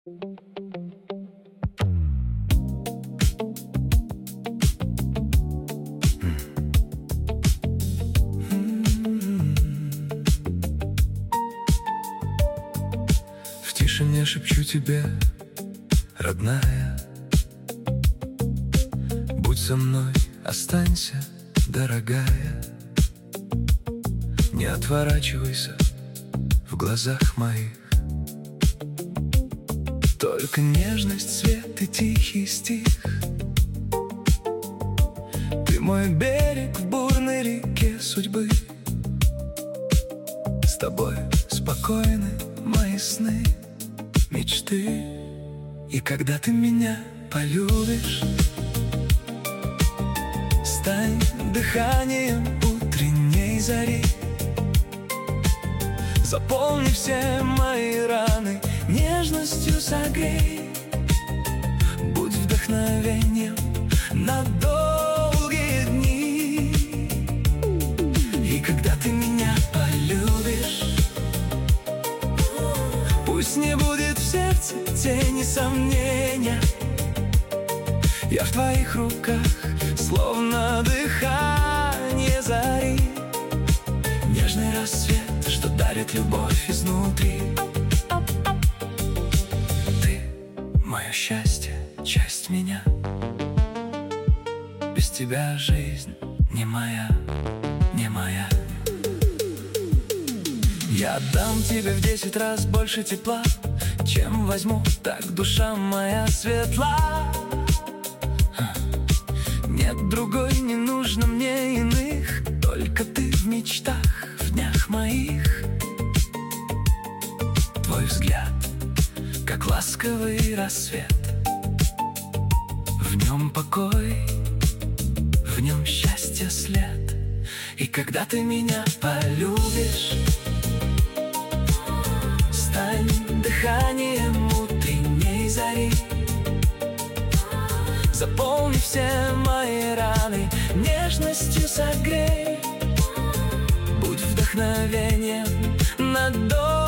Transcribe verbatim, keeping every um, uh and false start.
В тишине шепчу тебе, родная, будь со мной, останься, дорогая. Не отворачивайся в глазах моих, только нежность, свет и тихий стих. Ты мой берег в бурной реке судьбы, с тобой спокойны мои сны, мечты. И когда ты меня полюбишь, стань дыханием утренней зари. Заполни все мои раны, нежностью согрей. Будь вдохновением на долгие дни. И когда ты меня полюбишь, пусть не будет в сердце тени сомнения. Я в твоих руках, словно дыхание зари, нежный рассвет, что дарит любовь изнутри. Ты — мое счастье, часть меня. Без тебя жизнь не моя, не моя. Я отдам тебе в десять раз больше тепла, чем возьму, так душа моя светла. Нет другой, не нужно мне иных, только ты в мечтах, в днях моих. Твой взгляд, как ласковый рассвет, в нем покой, в нем счастье след. И когда ты меня полюбишь, стань дыханием утренней зари. Заполни все мои раны, нежностью согрей. Будь вдохновением на долгие